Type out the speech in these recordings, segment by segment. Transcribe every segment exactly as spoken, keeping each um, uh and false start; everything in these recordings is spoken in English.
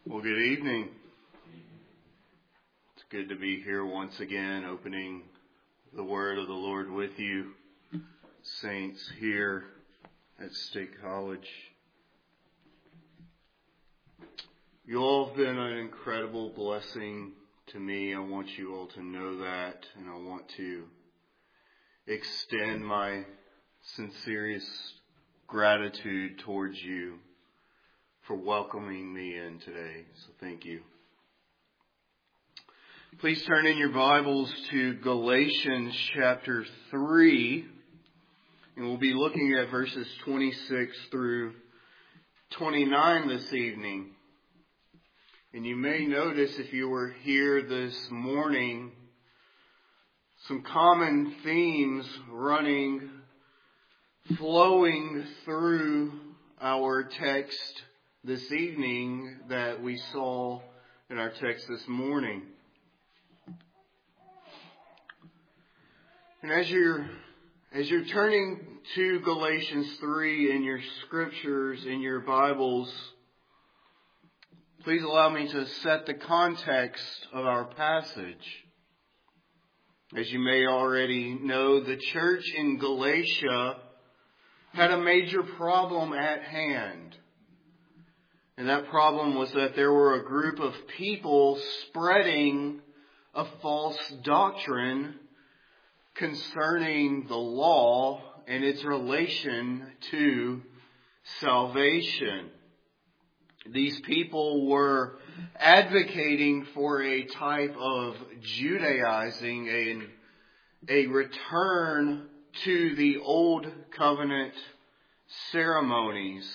Well, good evening. It's good to be here once again, opening the Word of the Lord with you, saints here at State College. You all have been an incredible blessing to me. I want you all to know that, and I want to extend my sincerest gratitude towards you for welcoming me in today. So thank you. Please turn in your Bibles to Galatians chapter three, and we'll be looking at verses twenty-six through twenty-nine this evening. And you may notice, if you were here this morning, some common themes running, flowing through our text this evening that we saw in our text this morning. And as you're as you're turning to Galatians three in your scriptures, in your Bibles, please allow me to set the context of our passage. As you may already know, the church in Galatia had a major problem at hand. And that problem was that there were a group of people spreading a false doctrine concerning the law and its relation to salvation. These people were advocating for a type of Judaizing, a, a return to the old covenant ceremonies.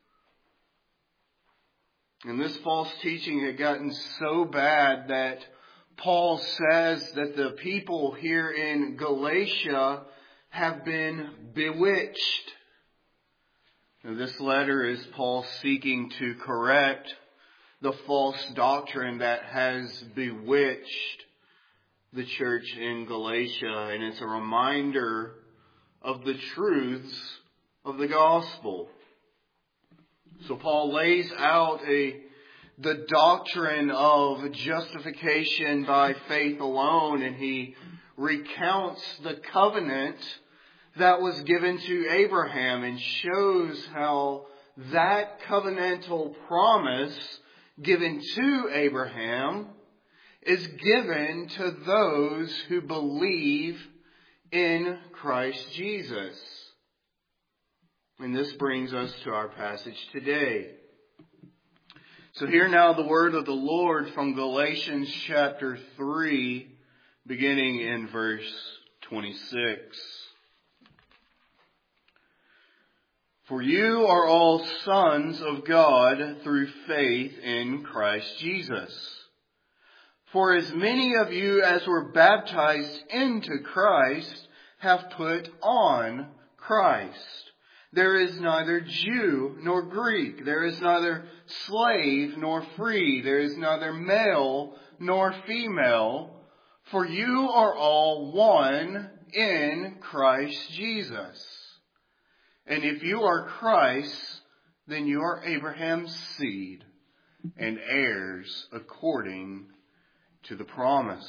And this false teaching had gotten so bad that Paul says that the people here in Galatia have been bewitched. Now, this letter is Paul seeking to correct the false doctrine that has bewitched the church in Galatia. And it's a reminder of the truths of the gospel. So Paul lays out a the doctrine of justification by faith alone, and he recounts the covenant that was given to Abraham and shows how that covenantal promise given to Abraham is given to those who believe in Christ Jesus. And this brings us to our passage today. So hear now the word of the Lord from Galatians chapter three, beginning in verse twenty-six. For you are all sons of God through faith in Christ Jesus. For as many of you as were baptized into Christ have put on Christ. There is neither Jew nor Greek. There is neither slave nor free. There is neither male nor female. For you are all one in Christ Jesus. And if you are Christ, then you are Abraham's seed and heirs according to the promise.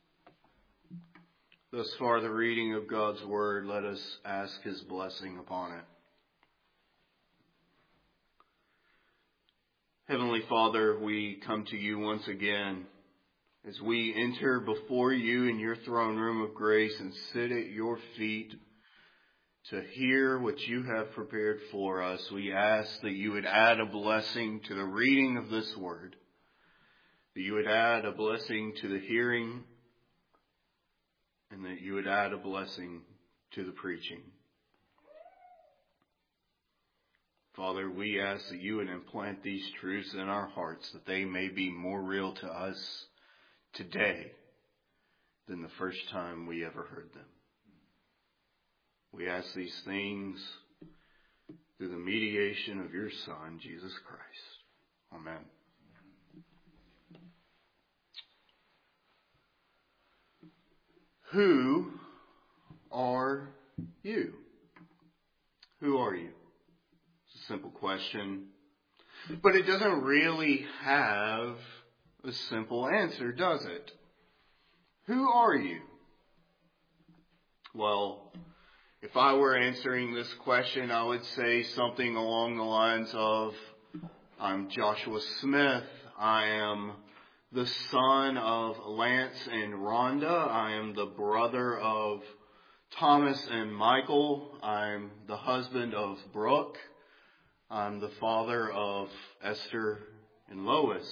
Thus far the reading of God's word. Let us ask His blessing upon it. Heavenly Father, we come to you once again as we enter before you in your throne room of grace and sit at your feet to hear what you have prepared for us. We ask that you would add a blessing to the reading of this word, that you would add a blessing to the hearing, and that you would add a blessing to the preaching. Father, we ask that you would implant these truths in our hearts, that they may be more real to us today than the first time we ever heard them. We ask these things through the mediation of your Son, Jesus Christ. Amen. Who are you? Who are you? It's a simple question. But it doesn't really have a simple answer, does it? Who are you? Well, if I were answering this question, I would say something along the lines of, I'm Joshua Smith. I am the son of Lance and Rhonda. I am the brother of Thomas and Michael. I'm the husband of Brooke. I'm the father of Esther and Lois.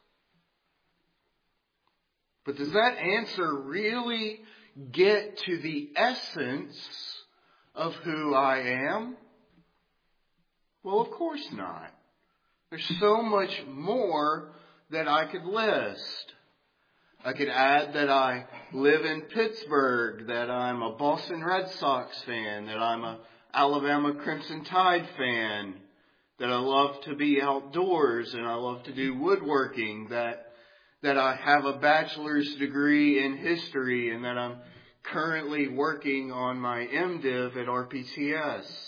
But does that answer really get to the essence of who I am? Well, of course not. There's so much more that I could list. I could add that I live in Pittsburgh, that I'm a Boston Red Sox fan, that I'm a Alabama Crimson Tide fan, that I love to be outdoors and I love to do woodworking, that that I have a bachelor's degree in history and that I'm currently working on my MDiv at R P T S.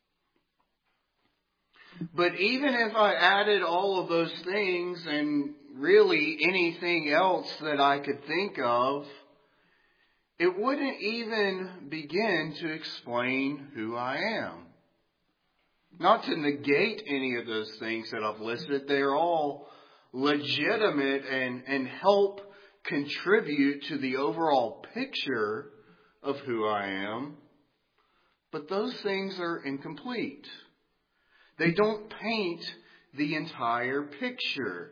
But even if I added all of those things and really anything else that I could think of, it wouldn't even begin to explain who I am. Not to negate any of those things that I've listed. They're all legitimate and, and help contribute to the overall picture of who I am. But those things are incomplete. They don't paint the entire picture.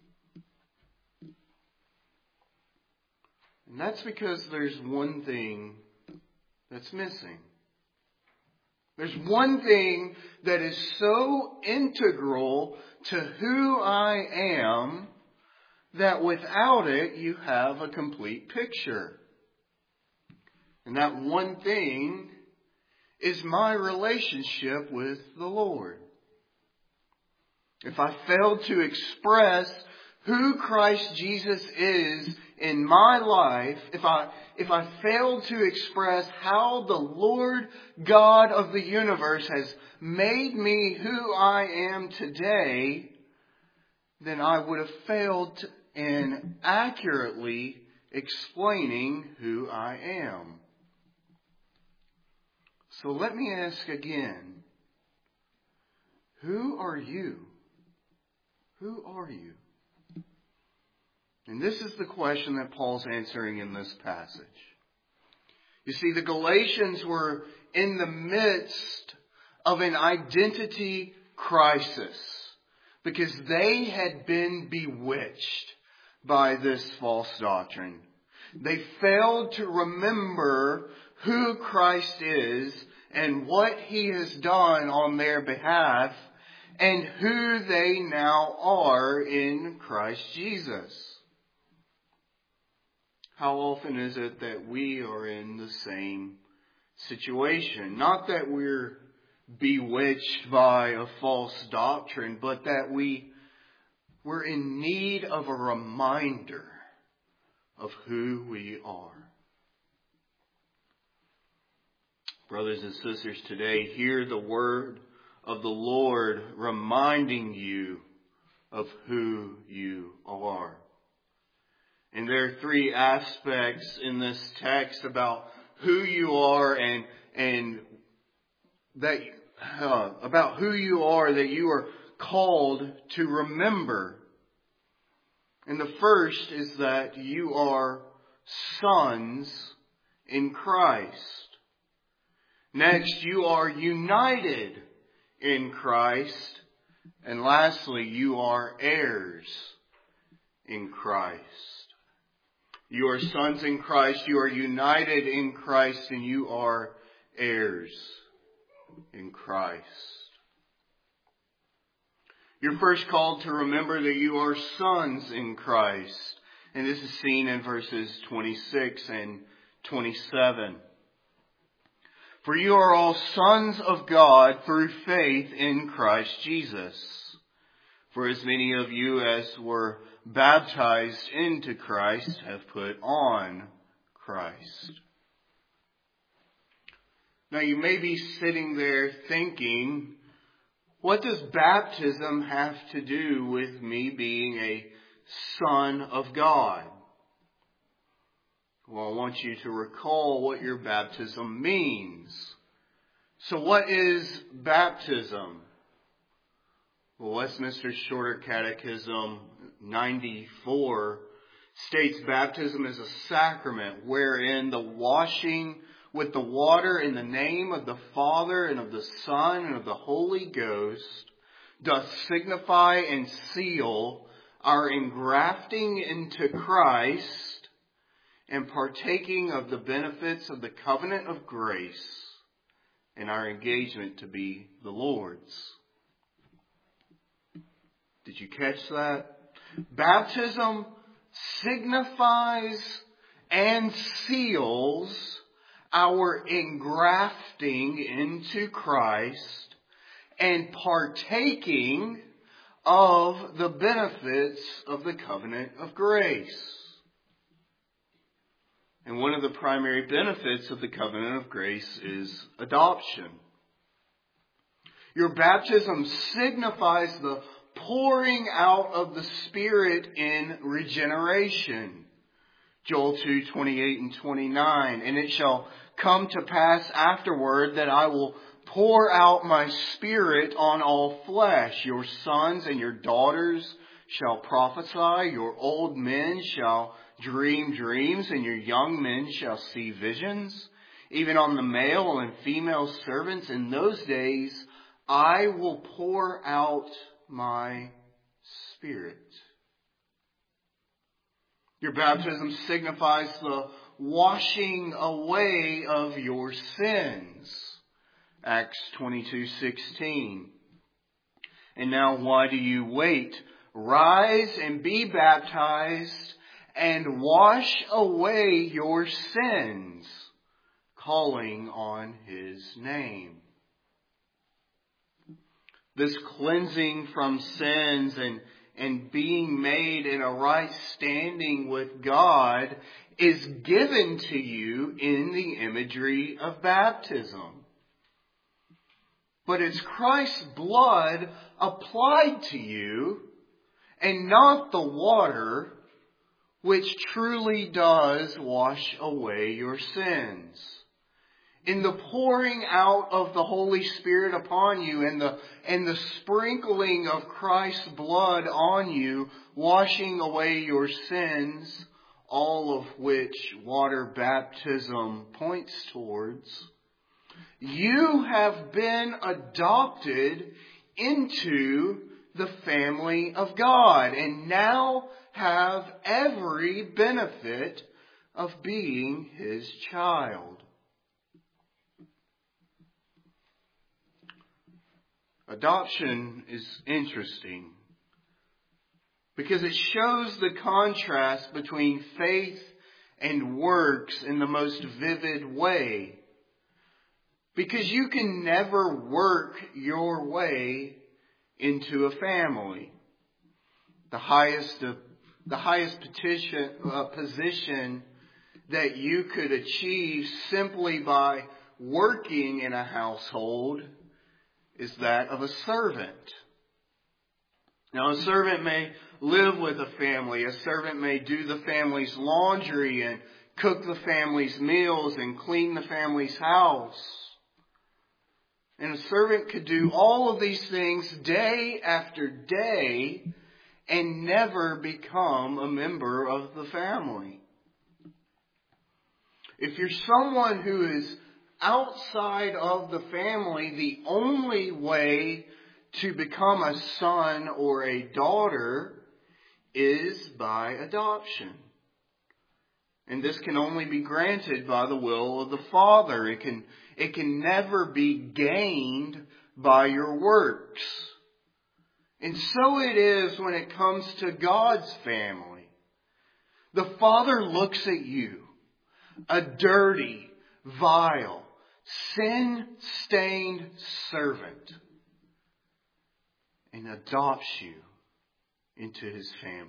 And that's because there's one thing that's missing. There's one thing that is so integral to who I am that without it you have a complete picture. And that one thing is my relationship with the Lord. If I fail to express who Christ Jesus is in my life, if I if I fail to express how the Lord God of the universe has made me who I am today, then I would have failed in accurately explaining who I am. So let me ask again, who are you? Who are you? And this is the question that Paul's answering in this passage. You see, the Galatians were in the midst of an identity crisis because they had been bewitched by this false doctrine. They failed to remember who Christ is and what He has done on their behalf and who they now are in Christ Jesus. How often is it that we are in the same situation? Not that we're bewitched by a false doctrine, but that we, we're in need of a reminder of who we are. Brothers and sisters, today hear the word of the Lord reminding you of who you are. And there are three aspects in this text about who you are and and that uh, about who you are that you are called to remember. And the first is that you are sons in Christ. Next, you are united in Christ. And lastly, you are heirs in Christ. You are sons in Christ, you are united in Christ, and you are heirs in Christ. You're first called to remember that you are sons in Christ. And this is seen in verses twenty-six and twenty-seven. For you are all sons of God through faith in Christ Jesus. For as many of you as were baptized into Christ have put on Christ. Now you may be sitting there thinking, What does baptism have to do with me being a son of God? Well, I want you to recall what your baptism means. So what is baptism? Well, Westminster Shorter Catechism ninety-four states baptism is a sacrament wherein the washing with the water in the name of the Father and of the Son and of the Holy Ghost doth signify and seal our engrafting into Christ and partaking of the benefits of the covenant of grace and our engagement to be the Lord's. Did you catch that? Baptism signifies and seals our engrafting into Christ and partaking of the benefits of the covenant of grace. And one of the primary benefits of the covenant of grace is adoption. Your baptism signifies the pouring out of the Spirit in regeneration. Joel two, twenty-eight and twenty-nine. And it shall come to pass afterward that I will pour out my Spirit on all flesh. Your sons and your daughters shall prophesy. Your old men shall dream dreams, and your young men shall see visions. Even on the male and female servants in those days, I will pour out my Spirit. Your baptism signifies the washing away of your sins. Acts twenty-two sixteen. And now why do you wait? Rise and be baptized and wash away your sins, calling on His name. This cleansing from sins and, and being made in a right standing with God is given to you in the imagery of baptism. But it's Christ's blood applied to you and not the water which truly does wash away your sins. In the pouring out of the Holy Spirit upon you and the, and the sprinkling of Christ's blood on you, washing away your sins, all of which water baptism points towards, you have been adopted into the family of God and now have every benefit of being His child. Adoption is interesting because it shows the contrast between faith and works in the most vivid way. Because you can never work your way into a family. The highest, uh, the highest petition, uh, position that you could achieve simply by working in a household is that of a servant. Now, a servant may live with a family. A servant may do the family's laundry and cook the family's meals and clean the family's house. And a servant could do all of these things day after day and never become a member of the family. If you're someone who is outside of the family, the only way to become a son or a daughter is by adoption. And this can only be granted by the will of the Father. It can, it can never be gained by your works. And so it is when it comes to God's family. The Father looks at you, a dirty, vile, sin-stained servant, and adopts you into His family.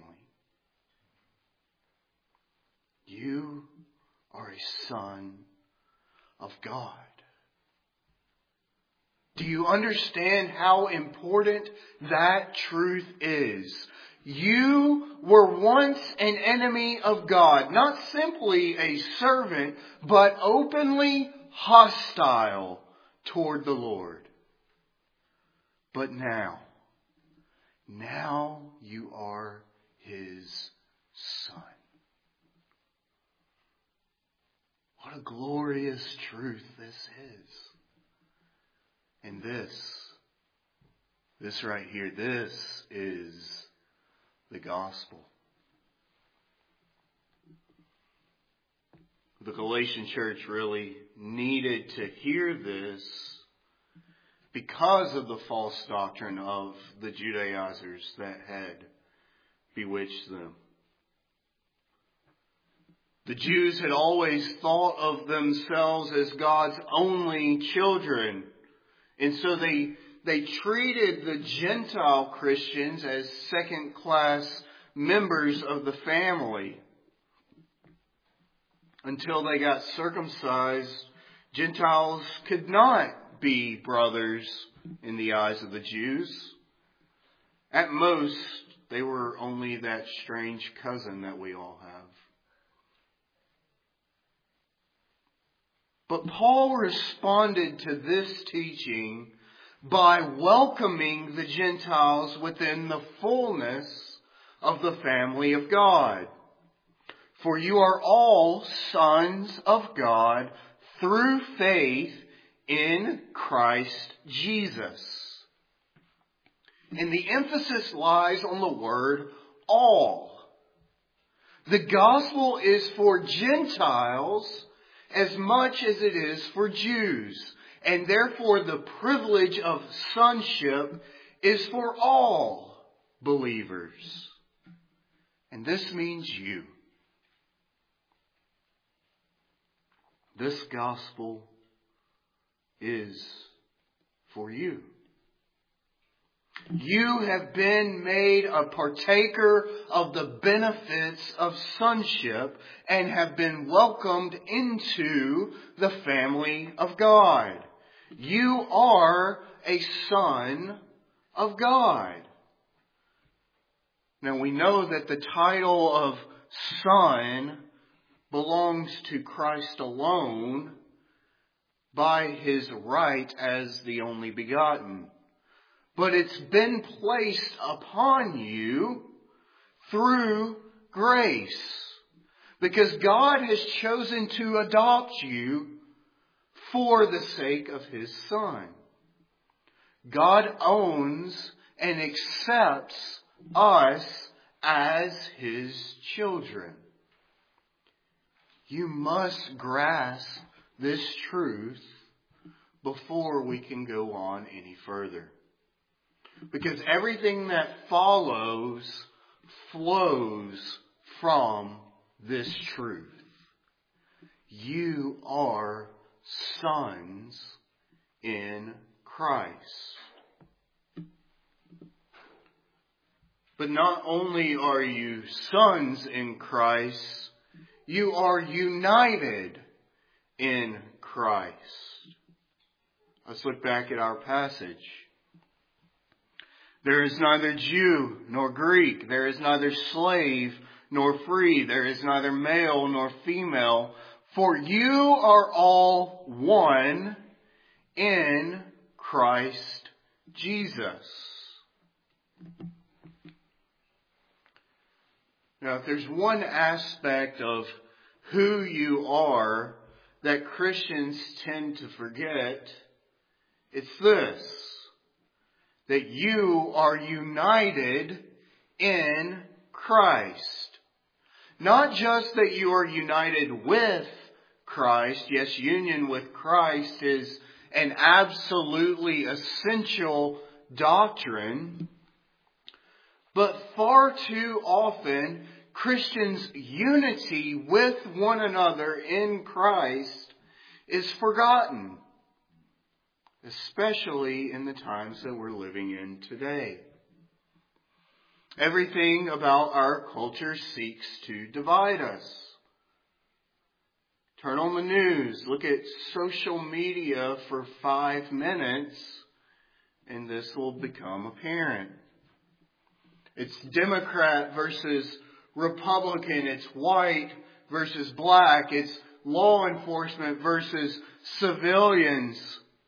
You are a son of God. Do you understand how important that truth is? You were once an enemy of God, not simply a servant, but openly hostile toward the Lord. But now, now you are His Son. What a glorious truth this is. And this, this right here, this is the gospel. The Galatian church really needed to hear this because of the false doctrine of the Judaizers that had bewitched them. The Jews had always thought of themselves as God's only children. And so they they treated the Gentile Christians as second-class members of the family. Until they got circumcised, Gentiles could not be brothers in the eyes of the Jews. At most, they were only that strange cousin that we all have. But Paul responded to this teaching by welcoming the Gentiles within the fullness of the family of God. For you are all sons of God through faith in Christ Jesus. And the emphasis lies on the word all. The gospel is for Gentiles as much as it is for Jews. And therefore the privilege of sonship is for all believers. And this means you. This gospel is for you. You have been made a partaker of the benefits of sonship and have been welcomed into the family of God. You are a son of God. Now we know that the title of son belongs to Christ alone by His right as the only begotten. But it's been placed upon you through grace. Because God has chosen to adopt you for the sake of His Son. God owns and accepts us as His children. You must grasp this truth before we can go on any further. Because everything that follows flows from this truth. You are sons in Christ. But not only are you sons in Christ, you are united in Christ. Let's look back at our passage. There is neither Jew nor Greek. There is neither slave nor free. There is neither male nor female. For you are all one in Christ Jesus. Now, if there's one aspect of who you are that Christians tend to forget, it's this. That you are united in Christ. Not just that you are united with Christ. Yes, union with Christ is an absolutely essential doctrine. But far too often, Christians' unity with one another in Christ is forgotten. Especially in the times that we're living in today. Everything about our culture seeks to divide us. Turn on the news, look at social media for five minutes, and this will become apparent. It's Democrat versus Republican. It's white versus black. It's law enforcement versus civilians.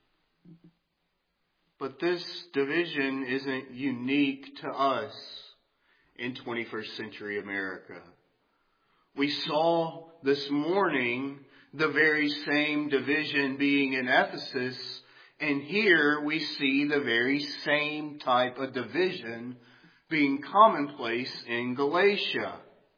But this division isn't unique to us in twenty-first century America. We saw this morning the very same division being in Ephesus, and here we see the very same type of division being commonplace in Galatia.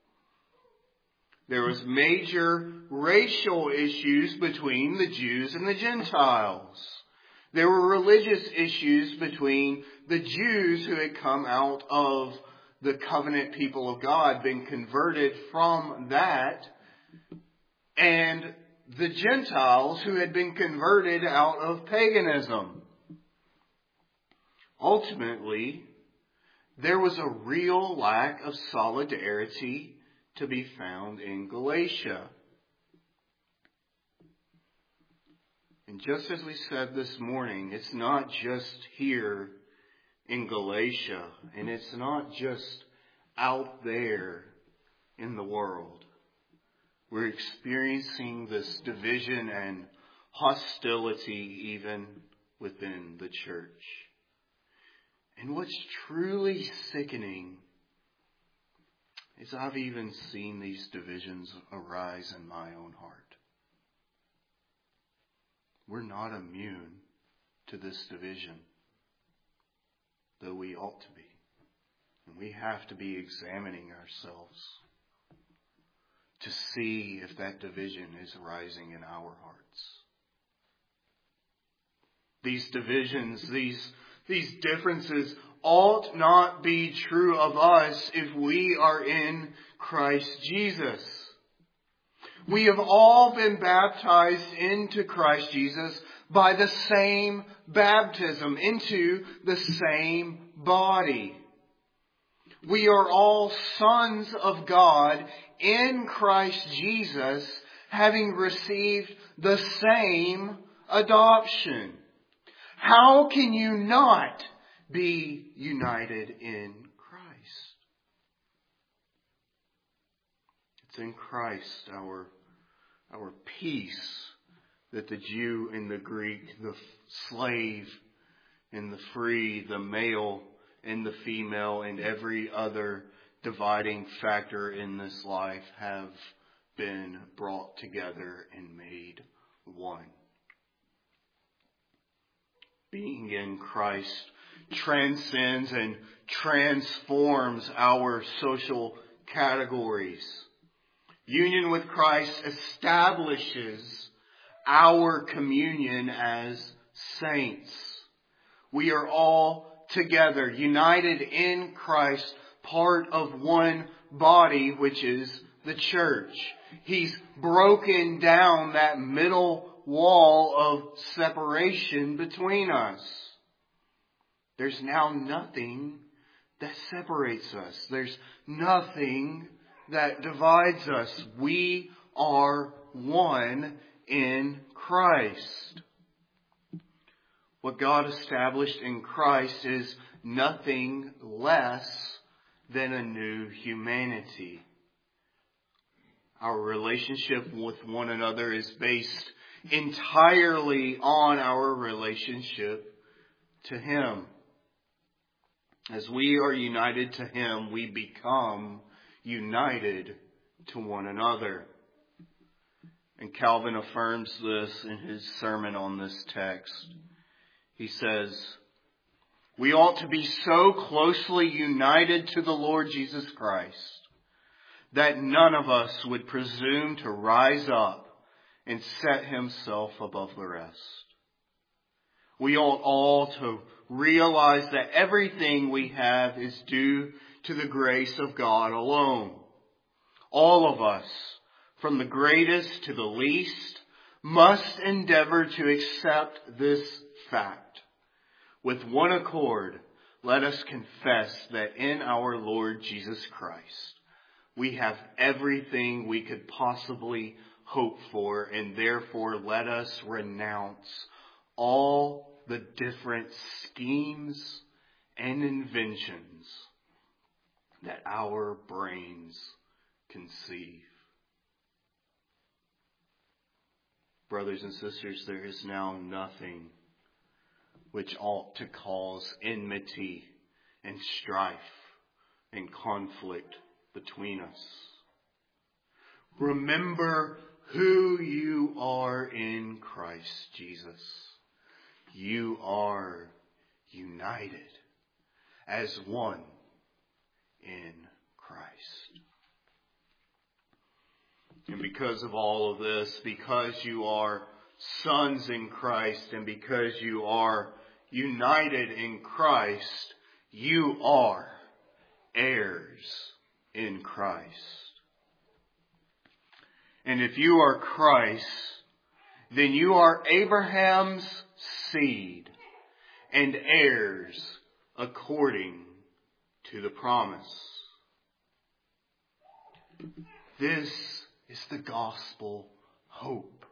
There was major racial issues between the Jews and the Gentiles. There were religious issues between the Jews who had come out of the covenant people of God, been converted from that, and the Gentiles who had been converted out of paganism. Ultimately, there was a real lack of solidarity to be found in Galatia. And just as we said this morning, it's not just here in Galatia, and it's not just out there in the world. We're experiencing this division and hostility even within the church. And what's truly sickening is I've even seen these divisions arise in my own heart. We're not immune to this division, though we ought to be. And we have to be examining ourselves to see if that division is arising in our hearts. These divisions, these, these differences ought not be true of us if we are in Christ Jesus. We have all been baptized into Christ Jesus by the same baptism, into the same body. We are all sons of God in Christ Jesus, having received the same adoption. How can you not be united in Christ? It's in Christ, our, our peace, that the Jew and the Greek, the slave and the free, the male and the female, and every other dividing factor in this life have been brought together and made one. Being in Christ transcends and transforms our social categories. Union with Christ establishes our communion as saints. We are all together, united in Christ, part of one body, which is the church. He's broken down that middle wall of separation between us. There's now nothing that separates us. There's nothing that divides us. We are one in Christ. What God established in Christ is nothing less than a new humanity. Our relationship with one another is based entirely on our relationship to Him. As we are united to Him, we become united to one another. And Calvin affirms this in his sermon on this text. He says, we ought to be so closely united to the Lord Jesus Christ that none of us would presume to rise up and set himself above the rest. We ought all to realize that everything we have is due to the grace of God alone. All of us, from the greatest to the least, must endeavor to accept this fact. With one accord, let us confess that in our Lord Jesus Christ, we have everything we could possibly hope for, and therefore let us renounce all the different schemes and inventions that our brains conceive. Brothers and sisters, there is now nothing which ought to cause enmity and strife and conflict between us. Remember who you are in Christ Jesus. You are united as one in Christ. And because of all of this, because you are sons in Christ and because you are united in Christ, you are heirs in Christ. And if you are Christ, then you are Abraham's seed and heirs according to the promise. This is the gospel hope.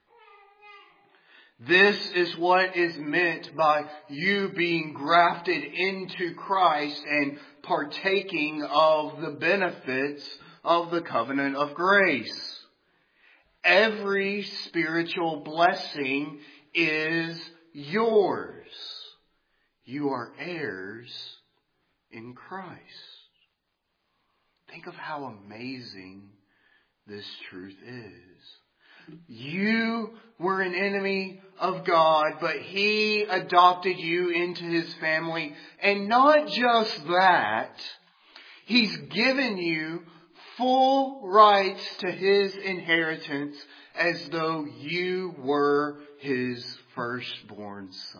This is what is meant by you being grafted into Christ and partaking of the benefits of the covenant of grace. Every spiritual blessing is yours. You are heirs in Christ. Think of how amazing this truth is. You were an enemy of God, but He adopted you into His family. And not just that, He's given you full rights to His inheritance as though you were His firstborn son.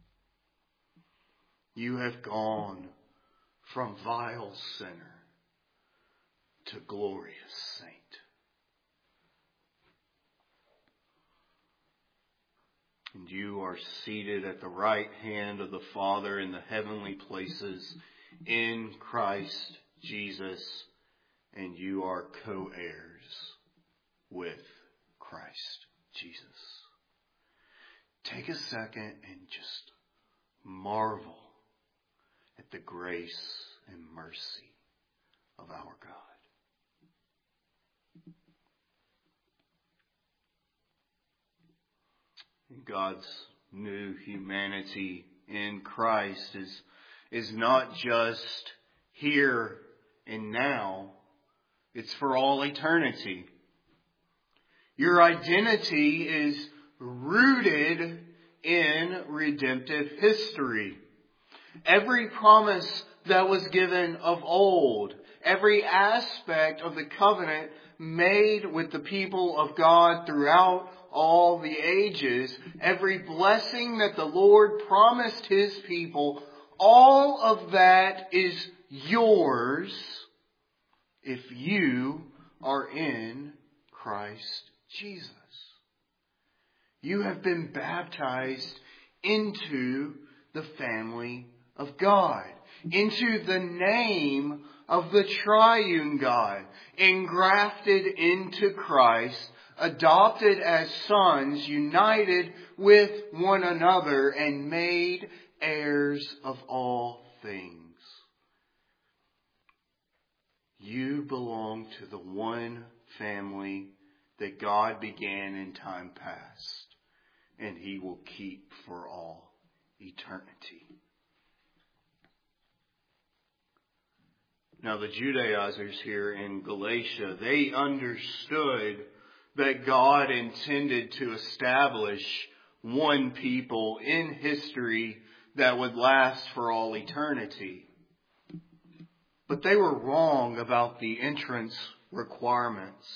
You have gone from vile sinner to glorious saint. And you are seated at the right hand of the Father in the heavenly places in Christ Jesus, and you are co-heirs with Christ Jesus. Take a second and just marvel at the grace and mercy of our God. God's new humanity in Christ is, is not just here and now. It's for all eternity. Your identity is rooted in redemptive history. Every promise that was given of old, every aspect of the covenant made with the people of God throughout all the ages, every blessing that the Lord promised His people, all of that is yours if you are in Christ Jesus. You have been baptized into the family of God, into the name of the triune God, engrafted into Christ, adopted as sons, united with one another, and made heirs of all things. You belong to the one family that God began in time past, and He will keep for all eternity. Now, the Judaizers here in Galatia, they understood that God intended to establish one people in history that would last for all eternity. But they were wrong about the entrance requirements.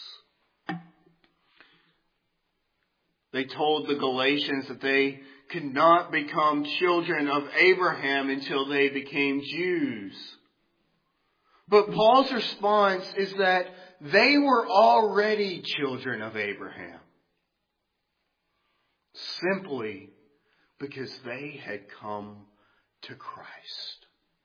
They told the Galatians that they could not become children of Abraham until they became Jews. But Paul's response is that they were already children of Abraham, simply because they had come to Christ.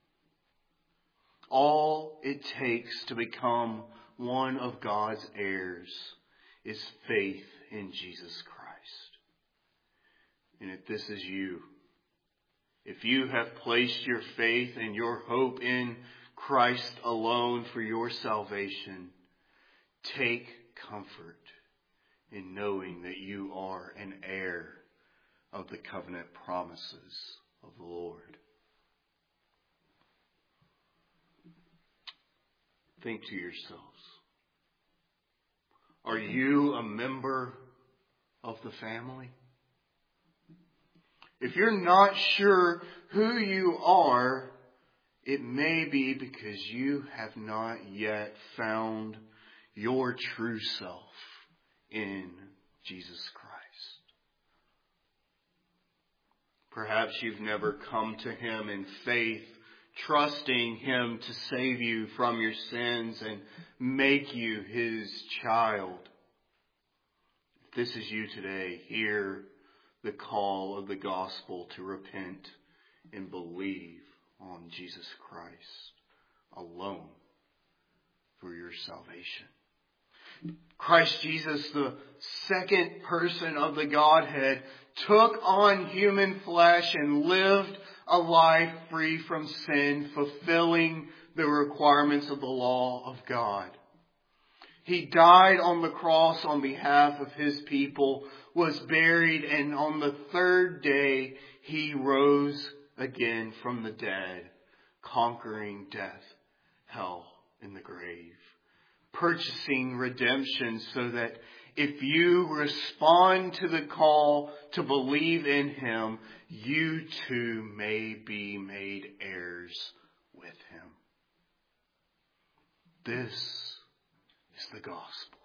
All it takes to become one of God's heirs is faith in Jesus Christ. And if this is you, if you have placed your faith and your hope in Christ alone for your salvation, take comfort in knowing that you are an heir of the covenant promises of the Lord. Think to yourselves, are you a member of the family? If you're not sure who you are, it may be because you have not yet found your true self in Jesus Christ. Perhaps you've never come to Him in faith, trusting Him to save you from your sins and make you His child. If this is you today, hear the call of the gospel to repent and believe on Jesus Christ alone for your salvation. Christ Jesus, the second person of the Godhead, took on human flesh and lived a life free from sin, fulfilling the requirements of the law of God. He died on the cross on behalf of His people, was buried, and on the third day He rose again from the dead, conquering death, hell, and the grave, purchasing redemption so that if you respond to the call to believe in Him, you too may be made heirs with Him. This is the gospel.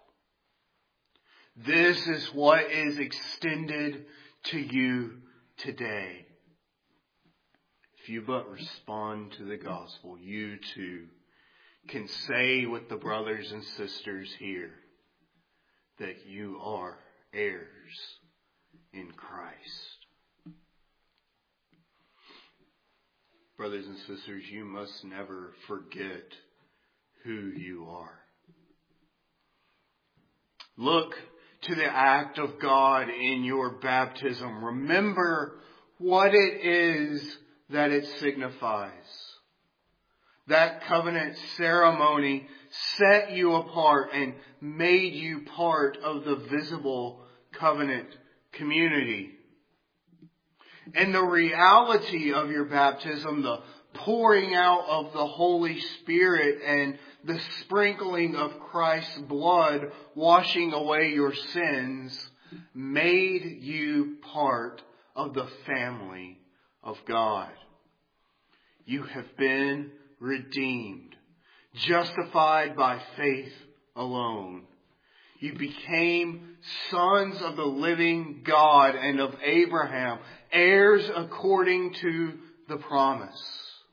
This is what is extended to you today. If you but respond to the gospel, you too can say with the brothers and sisters here that you are heirs in Christ. Brothers and sisters, you must never forget who you are. Look to the act of God in your baptism. Remember what it is that it signifies. That covenant ceremony set you apart and made you part of the visible covenant community. And the reality of your baptism, the pouring out of the Holy Spirit and the sprinkling of Christ's blood washing away your sins, made you part of the family of God. You have been redeemed, justified by faith alone. You became sons of the living God and of Abraham, heirs according to the promise.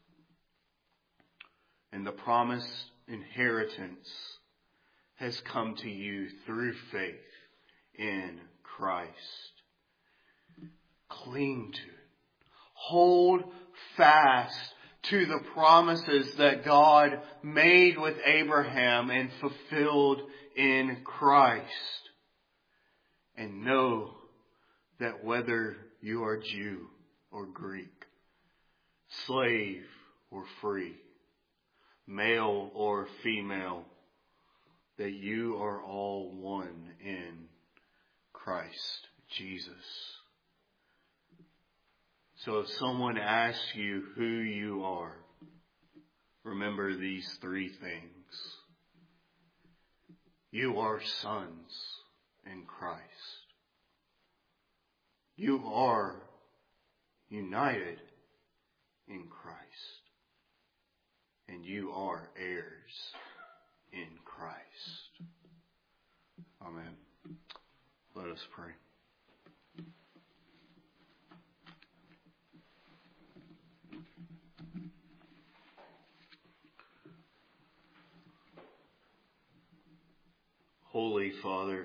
And the promised inheritance has come to you through faith in Christ. Cling to it. Hold fast to the promises that God made with Abraham and fulfilled in Christ. And know that whether you are Jew or Greek, slave or free, male or female, that you are all one in Christ Jesus. So if someone asks you who you are, remember these three things. You are sons in Christ. You are united in Christ. And you are heirs in Christ. Amen. Let us pray. Holy Father,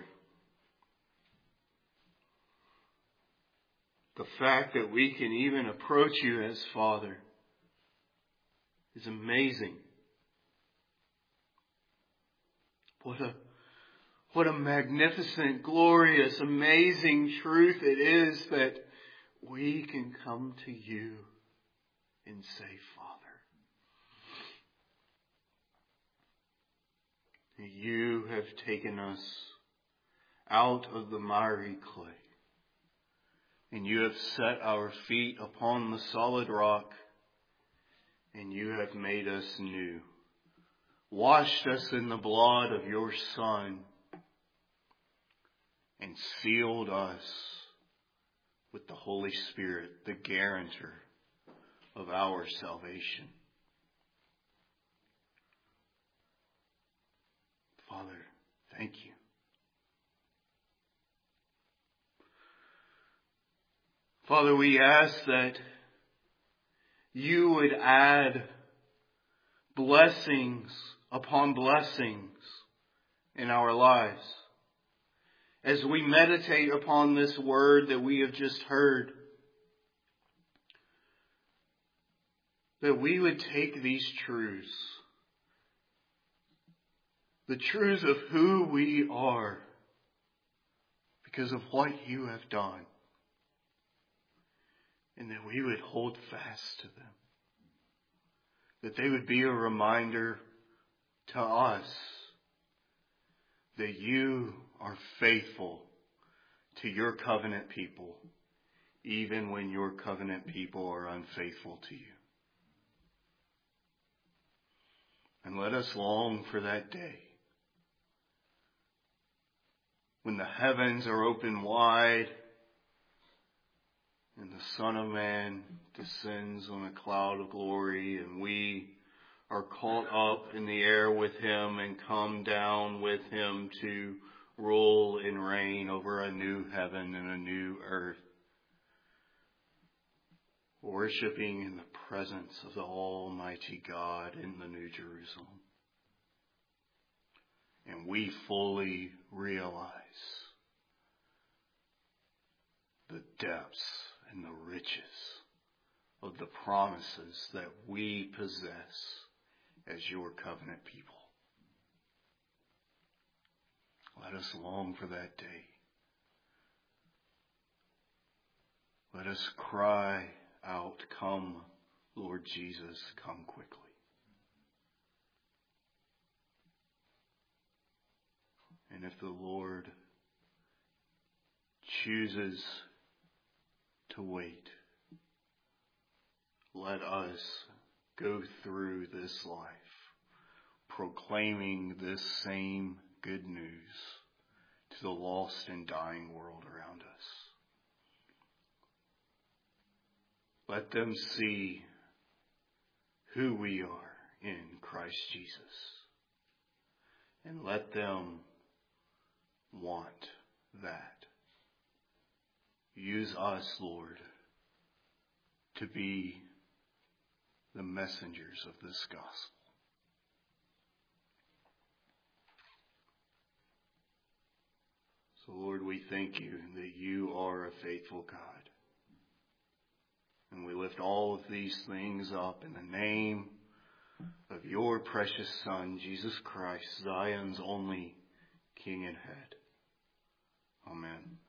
the fact that we can even approach you as Father is amazing. What a, what a magnificent, glorious, amazing truth it is that we can come to you and say, Father, you have taken us out of the miry clay, and you have set our feet upon the solid rock, and you have made us new, washed us in the blood of your Son, and sealed us with the Holy Spirit, the guarantor of our salvation. Father, thank you. Father, we ask that you would add blessings upon blessings in our lives. As we meditate upon this word that we have just heard, that we would take these truths, the truths of who we are because of what you have done, and that we would hold fast to them. That they would be a reminder to us that you are faithful to your covenant people, even when your covenant people are unfaithful to you. And let us long for that day when the heavens are open wide and the Son of Man descends on a cloud of glory, and we are caught up in the air with him and come down with him to rule and reign over a new heaven and a new earth, worshiping in the presence of the Almighty God in the New Jerusalem. And we fully realize the depths and the riches of the promises that we possess as your covenant people. Let us long for that day. Let us cry out, come, Lord Jesus, come quickly. And if the Lord chooses to wait, let us go through this life proclaiming this same good news to the lost and dying world around us. Let them see who we are in Christ Jesus, and let them want that. Use us, Lord, to be the messengers of this gospel. So, Lord, we thank you that you are a faithful God. And we lift all of these things up in the name of your precious Son, Jesus Christ, Zion's only King and Head. Amen.